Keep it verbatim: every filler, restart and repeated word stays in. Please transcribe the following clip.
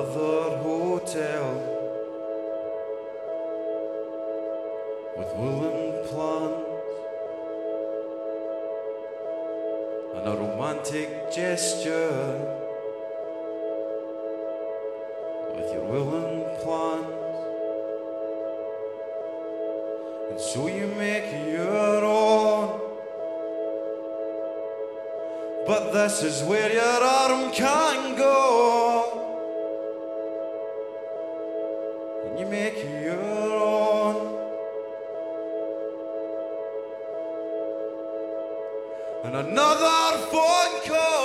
another hotel with woolen plants and a romantic gesture with your woolen plants, and so you make your own. But this is where your arm can go, and you make your own. And another phone call